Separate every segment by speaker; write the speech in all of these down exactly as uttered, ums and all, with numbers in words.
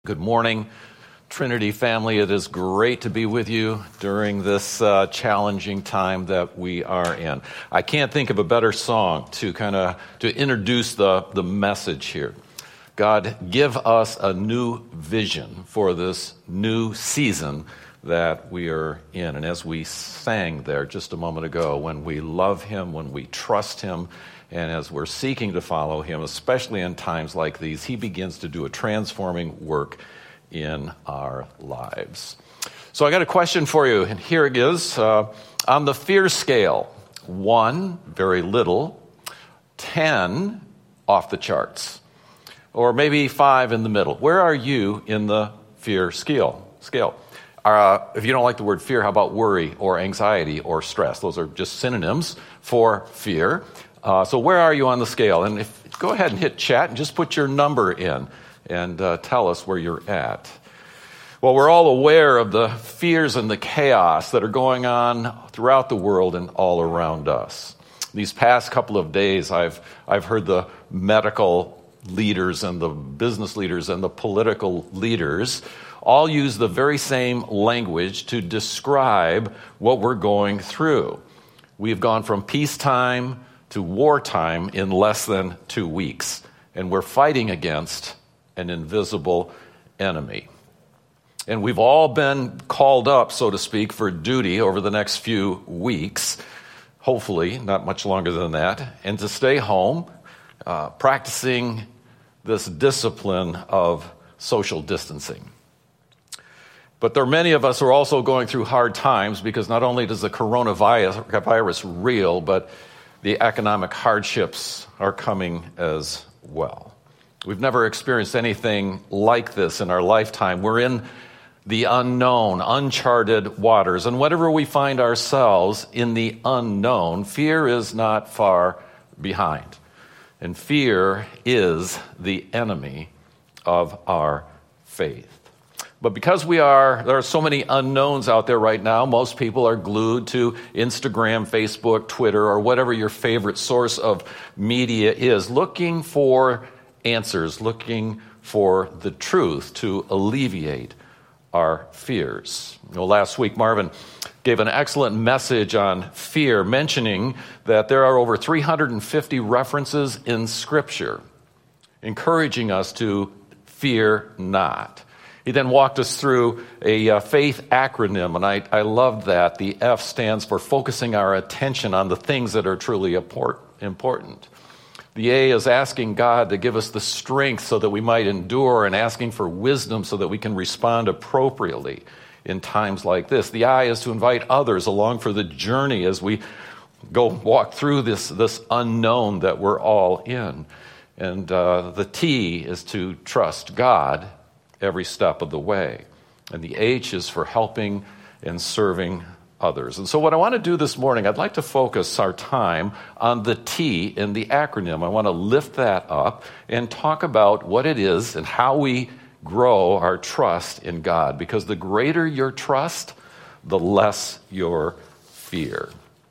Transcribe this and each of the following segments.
Speaker 1: Good morning, Trinity family. It is great to be with you during this uh, challenging time that we are in. I can't think of a better song to kind of to introduce the, the message here. God, give us a new vision for this new season that we are in. And as we sang there just a moment ago, when we love Him, when we trust Him, and as we're seeking to follow Him, especially in times like these, He begins to do a transforming work in our lives. So I got a question for you, and here it is. Uh, on the fear scale, one, very little, ten, off the charts, or maybe five in the middle. Where are you in the fear scale? Scale. Uh, if you don't like the word fear, how about worry or anxiety or stress? Those are just synonyms for fear. Uh, so where are you on the scale? And if, go ahead and hit chat and just put your number in and uh, tell us where you're at. Well, we're all aware of the fears and the chaos that are going on throughout the world and all around us. These past couple of days, I've I've heard the medical leaders and the business leaders and the political leaders all use the very same language to describe what we're going through. We've gone from peacetime to wartime in less than two weeks, and we're fighting against an invisible enemy. And we've all been called up, so to speak, for duty over the next few weeks, hopefully not much longer than that, and to stay home, uh, practicing this discipline of social distancing. But there are many of us who are also going through hard times because not only does the coronavirus virus real, but the economic hardships are coming as well. We've never experienced anything like this in our lifetime. We're in the unknown, uncharted waters. And whenever we find ourselves in the unknown, fear is not far behind. And fear is the enemy of our faith. But because we are, there are so many unknowns out there right now, most people are glued to Instagram, Facebook, Twitter, or whatever your favorite source of media is, looking for answers, looking for the truth to alleviate our fears. You know, last week, Marvin gave an excellent message on fear, mentioning that there are over three hundred fifty references in Scripture encouraging us to fear not. He then walked us through a uh, faith acronym, and I, I loved that. The F stands for focusing our attention on the things that are truly important. The A is asking God to give us the strength so that we might endure, and asking for wisdom so that we can respond appropriately in times like this. The I is to invite others along for the journey as we go walk through this, this unknown that we're all in. And uh, the T is to trust God every step of the way. And the H is for helping and serving others. And so what I want to do this morning, I'd like to focus our time on the T in the acronym. I want to lift that up and talk about what it is and how we grow our trust in God. Because the greater your trust, the less your fear.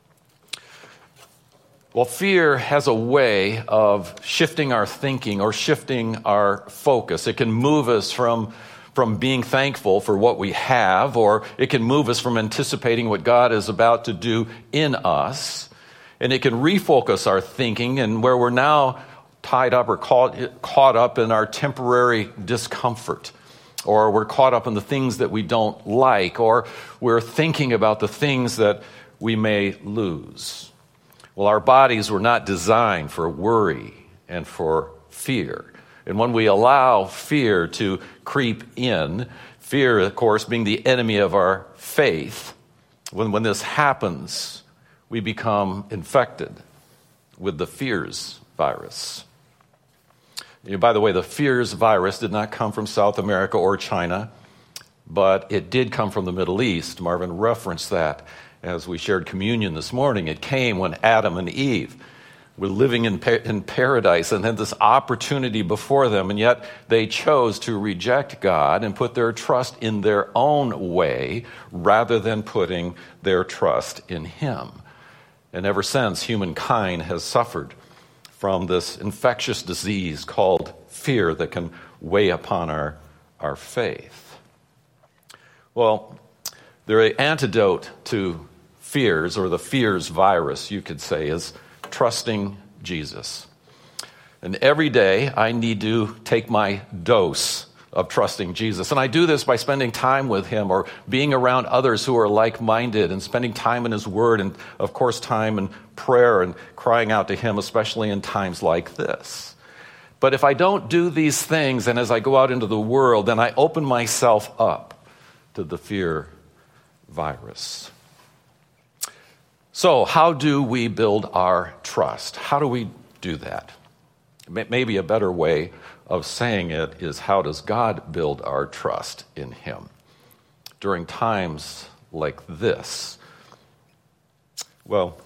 Speaker 1: Well, fear has a way of shifting our thinking or shifting our focus. It can move us from, from being thankful for what we have, or it can move us from anticipating what God is about to do in us. And it can refocus our thinking, and where we're now tied up or caught, caught up in our temporary discomfort, or we're caught up in the things that we don't like, or we're thinking about the things that we may lose. Well, our bodies were not designed for worry and for fear. And when we allow fear to creep in, fear, of course, being the enemy of our faith, when, when this happens, we become infected with the fears virus. You know, by the way, the fears virus did not come from South America or China, but it did come from the Middle East. Marvin referenced that as we shared communion this morning. It came when Adam and Eve were living in, pa- in paradise and had this opportunity before them, and yet they chose to reject God and put their trust in their own way rather than putting their trust in Him. And ever since, humankind has suffered from this infectious disease called fear that can weigh upon our our faith? Well, the antidote to fears, or the fears virus, you could say, is trusting Jesus. And every day I need to take my dose of trusting Jesus. And I do this by spending time with him, or being around others who are like-minded, and spending time in his word, and of course time in prayer and crying out to him, especially in times like this. But if I don't do these things, and as I go out into the world, then I open myself up to the fear virus. So how do we build our trust? How do we do that? Maybe a better way of saying it is, how does God build our trust in him during times like this? Well,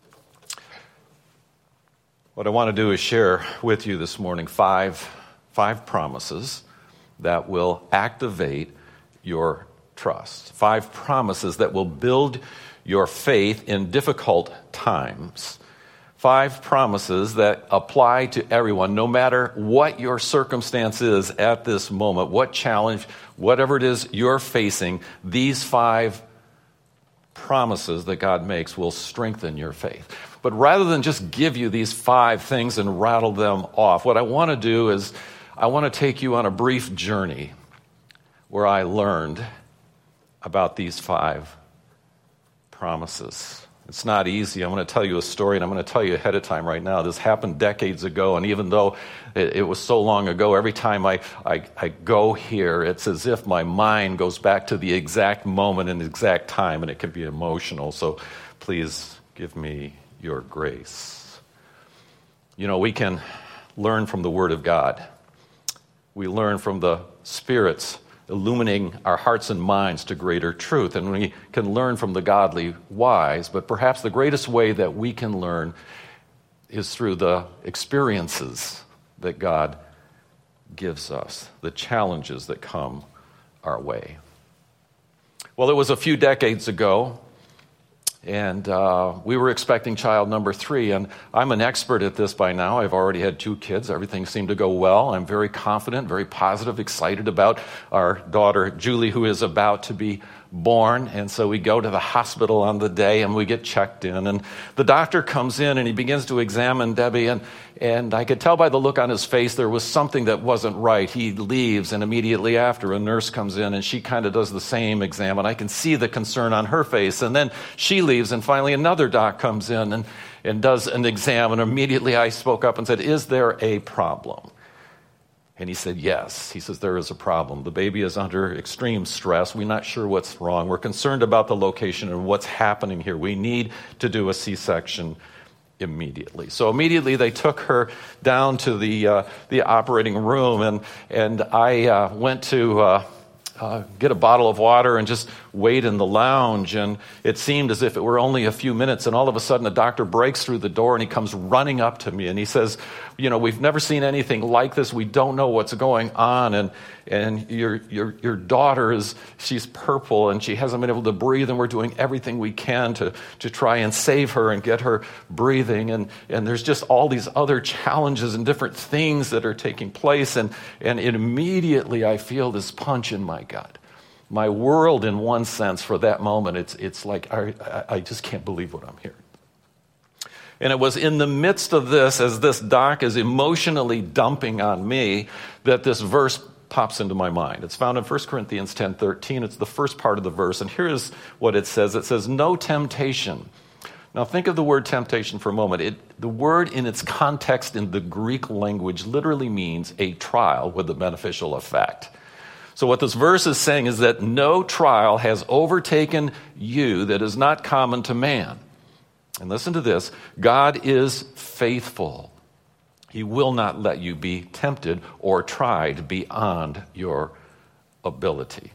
Speaker 1: what I want to do is share with you this morning five, five promises that will activate your trust. Five promises that will build your faith in difficult times. Five promises that apply to everyone, no matter what your circumstance is at this moment, what challenge, whatever it is you're facing, these five promises that God makes will strengthen your faith. But rather than just give you these five things and rattle them off, what I want to do is I want to take you on a brief journey where I learned about these five promises. It's not easy. I'm going to tell you a story, and I'm going to tell you ahead of time right now. This happened decades ago, and even though it, it was so long ago, every time I, I, I go here, it's as if my mind goes back to the exact moment and exact time, and it can be emotional. So please give me your grace. You know, we can learn from the Word of God. We learn from the Spirit's illuminating our hearts and minds to greater truth. And we can learn from the godly wise, but perhaps the greatest way that we can learn is through the experiences that God gives us, the challenges that come our way. Well, it was a few decades ago, and uh, we were expecting child number three, and I'm an expert at this by now. I've already had two kids. Everything seemed to go well. I'm very confident, very positive, excited about our daughter, Julie, who is about to be born. And so we go to the hospital on the day, and we get checked in. And the doctor comes in, and he begins to examine Debbie, and, and I could tell by the look on his face there was something that wasn't right. He leaves, and immediately after, a nurse comes in, and she kind of does the same exam, and I can see the concern on her face. And then she leaves, and finally another doc comes in and, and does an exam, and immediately I spoke up and said, "Is there a problem?" And he said, "Yes." He says, "There is a problem. The baby is under extreme stress. We're not sure what's wrong. We're concerned about the location and what's happening here. We need to do a C-section immediately." So immediately they took her down to the uh, the operating room, and and I uh, went to uh, uh, get a bottle of water and just wait in the lounge. And it seemed as if it were only a few minutes, and all of a sudden the doctor breaks through the door, and he comes running up to me, and he says, "You know, we've never seen anything like this. We don't know what's going on, and and your your your daughter is, she's purple, and she hasn't been able to breathe, and we're doing everything we can to to try and save her and get her breathing, and and there's just all these other challenges and different things that are taking place." And and immediately I feel this punch in my gut. My world, in one sense, for that moment, it's it's like I I just can't believe what I'm hearing. And it was in the midst of this, as this doc is emotionally dumping on me, that this verse pops into my mind. It's found in First Corinthians ten thirteen. It's the first part of the verse, and here's what it says. It says, "No temptation." Now think of the word temptation for a moment. It, the word in its context in the Greek language literally means a trial with a beneficial effect. So what this verse is saying is that no trial has overtaken you that is not common to man. And listen to this, God is faithful. He will not let you be tempted or tried beyond your ability.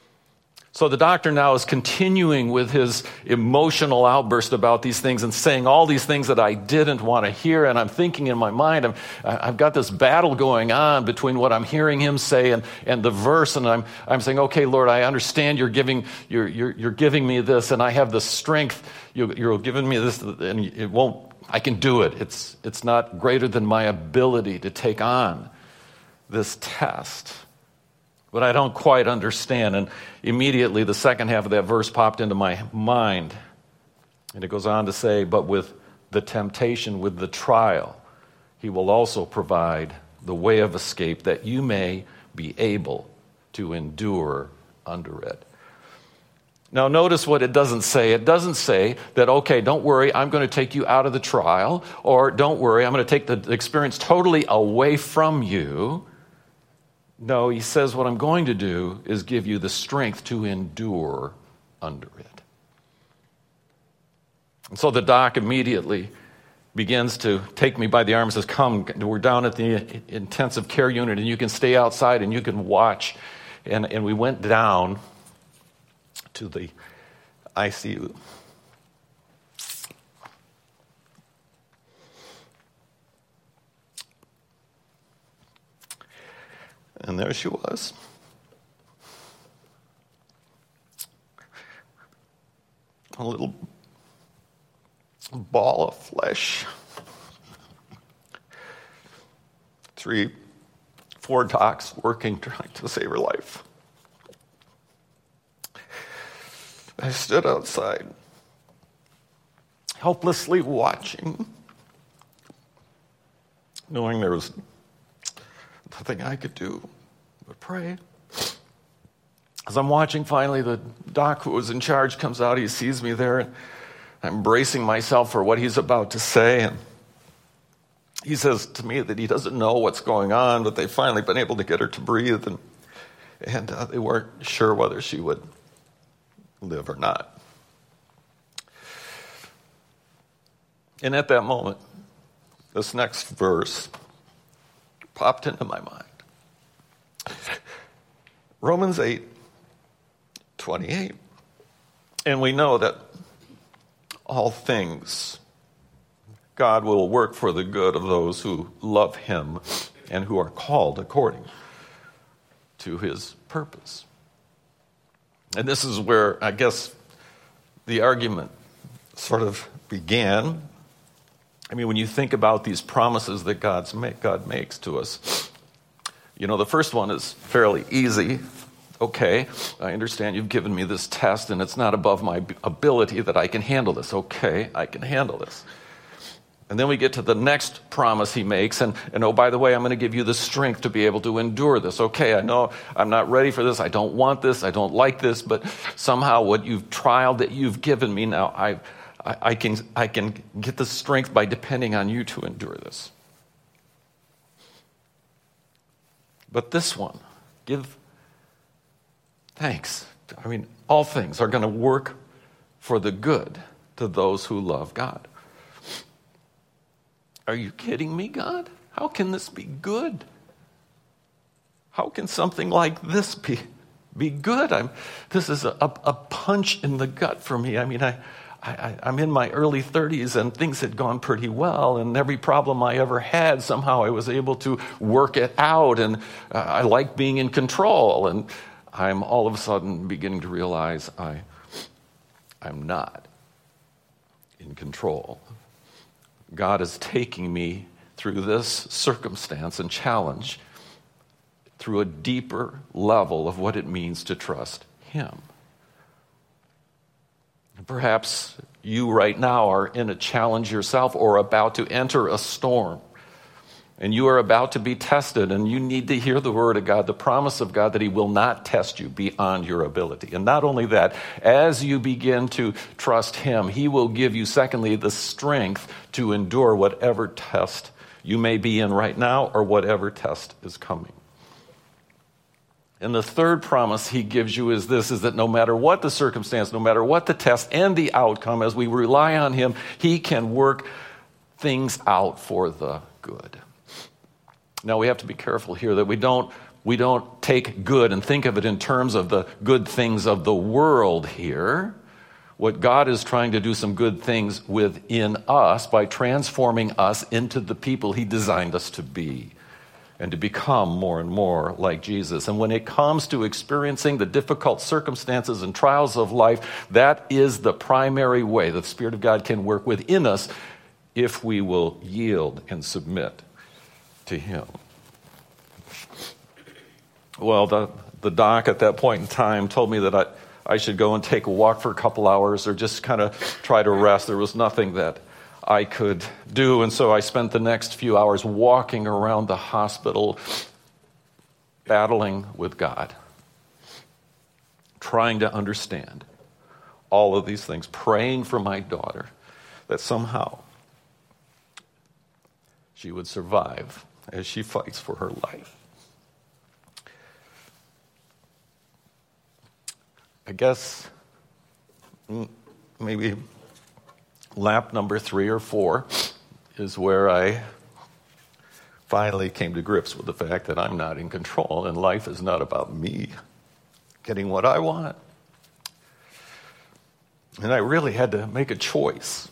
Speaker 1: So the doctor now is continuing with his emotional outburst about these things and saying all these things that I didn't want to hear. And I'm thinking in my mind, I'm, I've got this battle going on between what I'm hearing him say and, and the verse. And I'm, I'm saying, okay, Lord, I understand you're giving, you're, you're, you're giving me this, and I have the strength. You, you're giving me this, and it won't, I can do it. It's, it's not greater than my ability to take on this test. but I don't quite understand. And immediately the second half of that verse popped into my mind. And it goes on to say, but with the temptation, with the trial, he will also provide the way of escape that you may be able to endure under it. Now, notice what it doesn't say. It doesn't say that, okay, don't worry, I'm going to take you out of the trial, or don't worry, I'm going to take the experience totally away from you. No, he says what I'm going to do is give you the strength to endure under it. And so the doc immediately begins to take me by the arm and says, come, we're down at the intensive care unit, and you can stay outside and you can watch. And, and we went down to the I C U. And there she was. A little ball of flesh. Three, four docs working, trying to save her life. I stood outside, helplessly watching, knowing there was nothing I could do but pray. As I'm watching, finally, the doc who was in charge comes out. He sees me there, and I'm bracing myself for what he's about to say. And he says to me that he doesn't know what's going on, but they've finally been able to get her to breathe, and, and uh, they weren't sure whether she would live or not. And at that moment, this next verse popped into my mind. Romans eight twenty-eight. And we know that all things God will work for the good of those who love him and who are called according to his purpose. And this is where, I guess, the argument sort of began. I mean, when you think about these promises that God's make, God makes to us, you know, the first one is fairly easy. Okay, I understand you've given me this test, and it's not above my ability that I can handle this. Okay, I can handle this. And then we get to the next promise he makes, and, and oh, by the way, I'm going to give you the strength to be able to endure this. Okay, I know I'm not ready for this. I don't want this. I don't like this, but somehow what you've trialed that you've given me now, I, I, I can I can get the strength by depending on you to endure this. But this one, give thanks. I mean, all things are going to work for the good to those who love God. Are you kidding me, God? How can this be good? How can something like this be, be good? I'm, this is a, a punch in the gut for me. I mean, I, I, I'm in my early thirties, and things had gone pretty well, and every problem I ever had, somehow I was able to work it out, and uh, I like being in control, and I'm all of a sudden beginning to realize I, I'm not in control. God is taking me through this circumstance and challenge through a deeper level of what it means to trust him. Perhaps you right now are in a challenge yourself or about to enter a storm, and you are about to be tested, and you need to hear the word of God, the promise of God that he will not test you beyond your ability. And not only that, as you begin to trust him, he will give you, secondly, the strength to endure whatever test you may be in right now or whatever test is coming. And the third promise he gives you is this, is that no matter what the circumstance, no matter what the test and the outcome, as we rely on him, he can work things out for the good. Now, we have to be careful here that we don't we don't take good and think of it in terms of the good things of the world here. What God is trying to do some good things within us by transforming us into the people he designed us to be and to become more and more like Jesus. And when it comes to experiencing the difficult circumstances and trials of life, that is the primary way the Spirit of God can work within us if we will yield and submit to him. Well, the the doc at that point in time told me that I, I should go and take a walk for a couple hours or just kind of try to rest. There was nothing that I could do, and so I spent the next few hours walking around the hospital, battling with God, trying to understand all of these things, praying for my daughter that somehow she would survive as she fights for her life. I guess maybe lap number three or four is where I finally came to grips with the fact that I'm not in control and life is not about me getting what I want. And I really had to make a choice.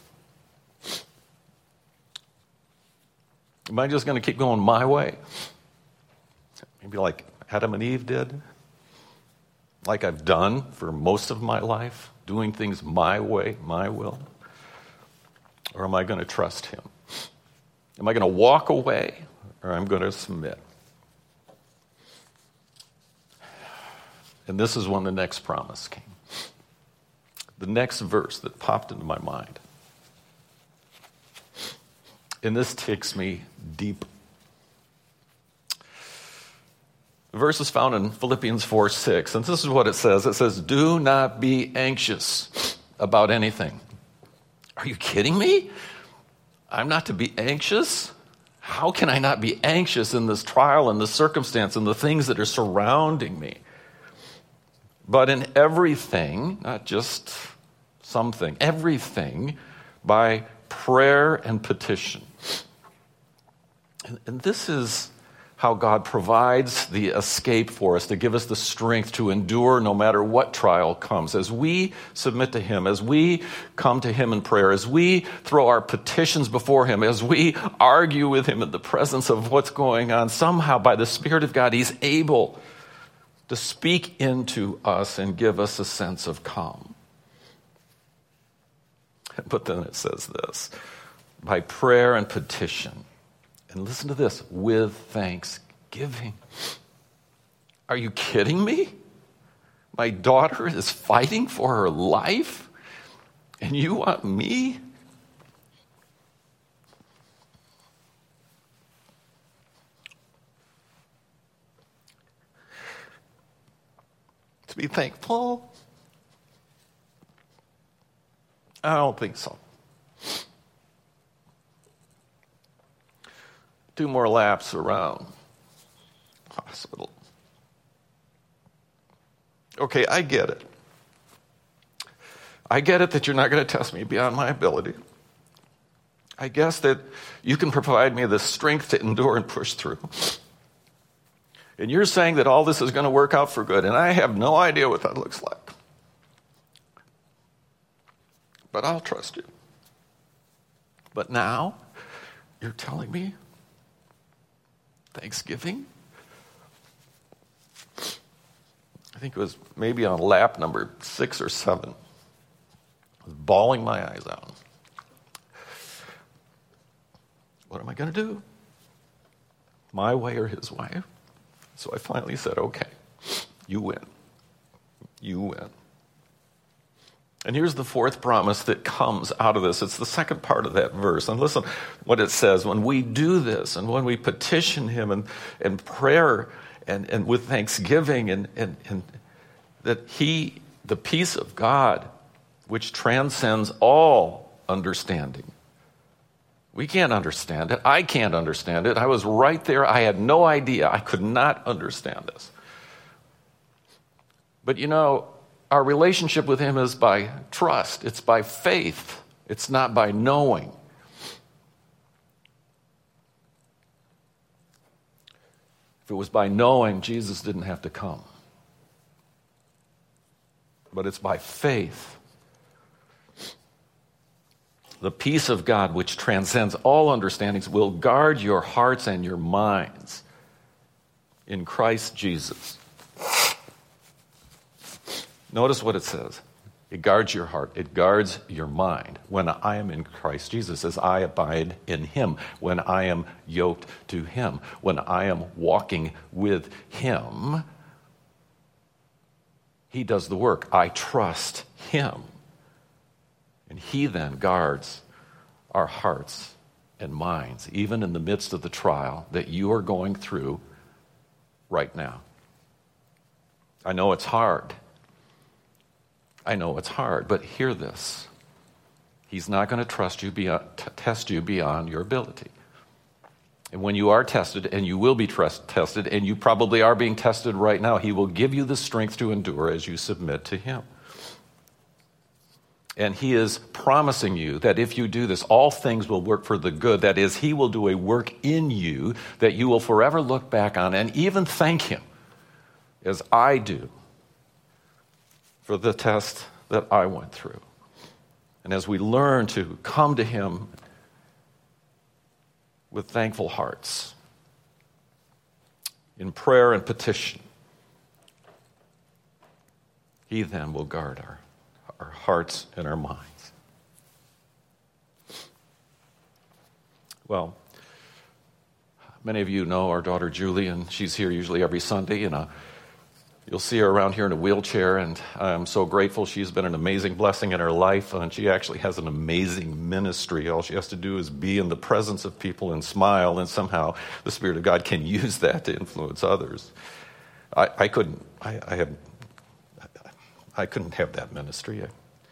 Speaker 1: Am I just going to keep going my way? Maybe like Adam and Eve did? Like I've done for most of my life, doing things my way, my will? Or am I going to trust him? Am I going to walk away, or am I going to submit? And this is when the next promise came. The next verse that popped into my mind. And this takes me deep. The verse is found in Philippians four six, and this is what it says. It says, "Do not be anxious about anything." Are you kidding me? I'm not to be anxious? How can I not be anxious in this trial and this circumstance and the things that are surrounding me? But in everything, not just something, everything by prayer and petition. And, and this is how God provides the escape for us, to give us the strength to endure no matter what trial comes. As we submit to him, as we come to him in prayer, as we throw our petitions before him, as we argue with him in the presence of what's going on, somehow by the Spirit of God, he's able to speak into us and give us a sense of calm. But then it says this, by prayer and petition. And listen to this, with thanksgiving. Are you kidding me? My daughter is fighting for her life, and you want me? To be thankful? I don't think so. Two more laps around the hospital. Okay, I get it. I get it that you're not going to test me beyond my ability. I guess that you can provide me the strength to endure and push through. And you're saying that all this is going to work out for good, and I have no idea what that looks like. But I'll trust you. But now, you're telling me Thanksgiving? I think it was maybe on lap number six or seven. I was bawling my eyes out. What am I going to do? My way or his way? So I finally said, okay, you win. You win. And here's the fourth promise that comes out of this. It's the second part of that verse. And listen what it says. When we do this and when we petition him in, in prayer and, and with thanksgiving and, and, and that he, the peace of God, which transcends all understanding. We can't understand it. I can't understand it. I was right there. I had no idea. I could not understand this. But you know, our relationship with him is by trust. It's by faith. It's not by knowing. If it was by knowing, Jesus didn't have to come. But it's by faith. The peace of God, which transcends all understandings, will guard your hearts and your minds in Christ Jesus. Notice what it says. It guards your heart. It guards your mind. When I am in Christ Jesus, as I abide in him. When I am yoked to him. When I am walking with him. He does the work. I trust him. And he then guards our hearts and minds, even in the midst of the trial that you are going through right now. I know it's hard. I know it's hard, but hear this. He's not going to trust you beyond, t- test you beyond your ability. And when you are tested, and you will be trust, tested, and you probably are being tested right now, he will give you the strength to endure as you submit to him. And he is promising you that if you do this, all things will work for the good. That is, he will do a work in you that you will forever look back on and even thank him, as I do, for the test that I went through. And as we learn to come to him with thankful hearts, in prayer and petition, he then will guard our, our hearts and our minds. Well, many of you know our daughter Julie, and she's here usually every Sunday, and uh, you'll see her around here in a wheelchair, and I'm so grateful. She's been an amazing blessing in her life, and she actually has an amazing ministry. All she has to do is be in the presence of people and smile, and somehow the Spirit of God can use that to influence others. I, I couldn't. I, I had. I couldn't have that ministry.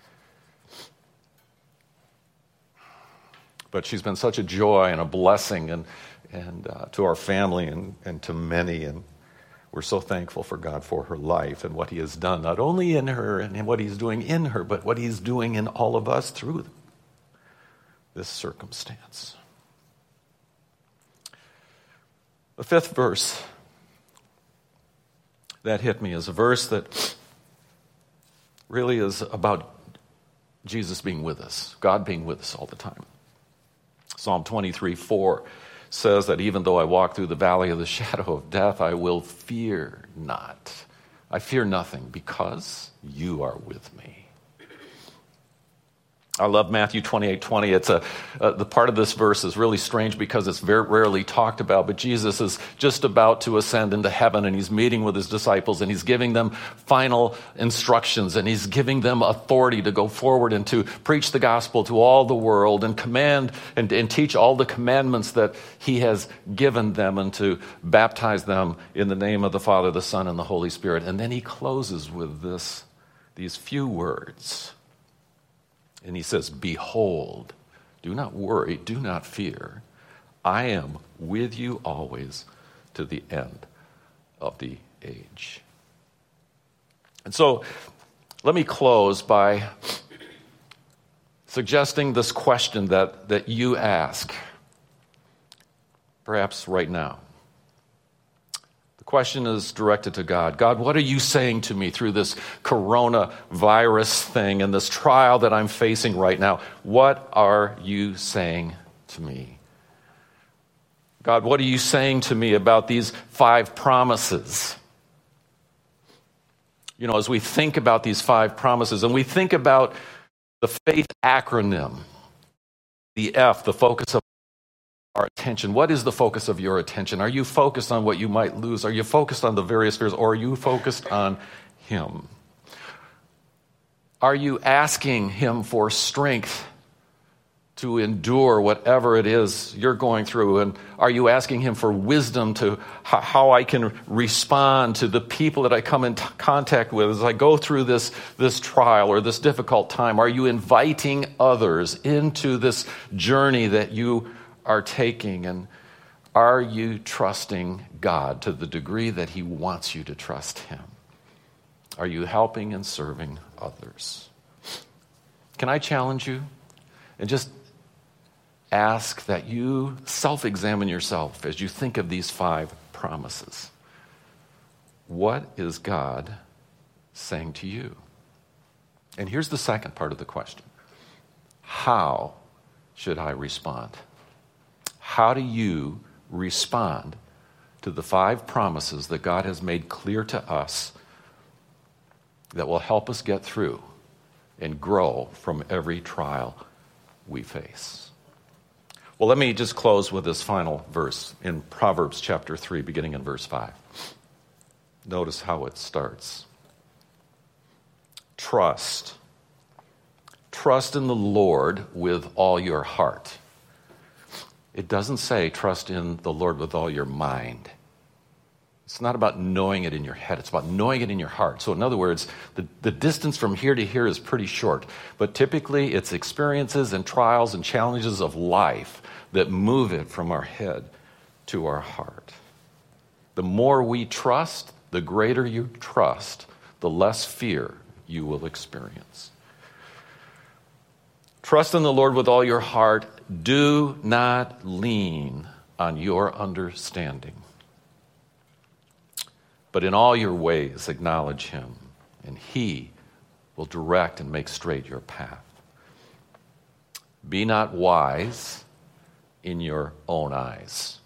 Speaker 1: But she's been such a joy and a blessing, and and uh, to our family and, and to many, and we're so thankful for God for her life and what he has done, not only in her and what he's doing in her, but what he's doing in all of us through this circumstance. The fifth verse that hit me is a verse that really is about Jesus being with us, God being with us all the time. Psalm twenty-three four says that even though I walk through the valley of the shadow of death, I will fear not. I fear nothing because you are with me. I love Matthew twenty-eight twenty. It's a uh, the part of this verse is really strange because it's very rarely talked about, but Jesus is just about to ascend into heaven, and he's meeting with his disciples, and he's giving them final instructions, and he's giving them authority to go forward and to preach the gospel to all the world and command and, and teach all the commandments that he has given them, and to baptize them in the name of the Father, the Son, and the Holy Spirit. And then he closes with this, these few words. And he says, behold, do not worry, do not fear. I am with you always to the end of the age. And so let me close by suggesting this question that, that you ask, perhaps right now. The question is directed to God. God, what are you saying to me through this coronavirus thing and this trial that I'm facing right now? What are you saying to me? God, what are you saying to me about these five promises? You know, as we think about these five promises and we think about the faith acronym, the F, the focus of our attention. What is the focus of your attention? Are you focused on what you might lose? Are you focused on the various fears, or are you focused on him? Are you asking him for strength to endure whatever it is you're going through? And are you asking him for wisdom to how I can respond to the people that I come in t- contact with as I go through this, this trial or this difficult time? Are you inviting others into this journey that you are taking, and are you trusting God to the degree that he wants you to trust him? Are you helping and serving others? Can I challenge you and just ask that you self-examine yourself as you think of these five promises? What is God saying to you? And here's the second part of the question. How should I respond? How do you respond to the five promises that God has made clear to us that will help us get through and grow from every trial we face? Well, let me just close with this final verse in Proverbs chapter three, beginning in verse five. Notice how it starts. trust. Trust in the Lord with all your heart. It doesn't say trust in the Lord with all your mind. It's not about knowing it in your head. It's about knowing it in your heart. So in other words, the, the distance from here to here is pretty short. But typically it's experiences and trials and challenges of life that move it from our head to our heart. The more we trust, the greater you trust, the less fear you will experience. Trust in the Lord with all your heart. Do not lean on your understanding. But in all your ways acknowledge him, and he will direct and make straight your path. Be not wise in your own eyes.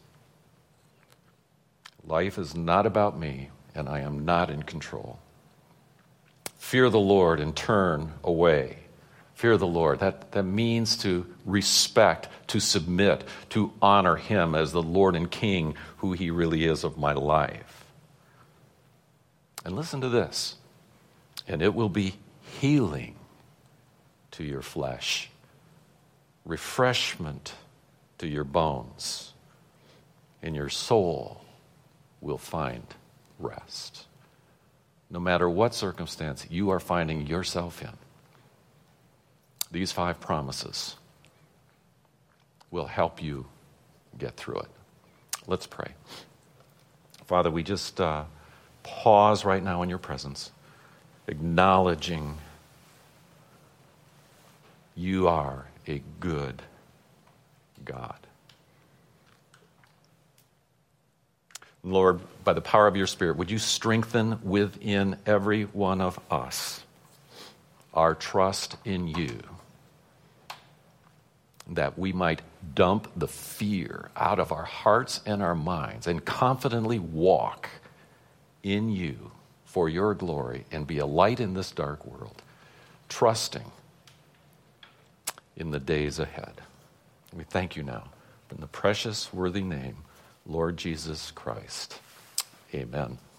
Speaker 1: Life is not about me, and I am not in control. Fear the Lord and turn away. Fear the Lord. That, that means to respect, to submit, to honor him as the Lord and King who he really is of my life. And listen to this, and it will be healing to your flesh, refreshment to your bones, and your soul will find rest. No matter what circumstance you are finding yourself in, these five promises will help you get through it. Let's pray. Father, we just uh, pause right now in your presence, acknowledging you are a good God. Lord, by the power of your Spirit, would you strengthen within every one of us our trust in you, that we might dump the fear out of our hearts and our minds and confidently walk in you for your glory and be a light in this dark world, trusting in the days ahead. We thank you now in the precious, worthy name, Lord Jesus Christ. Amen.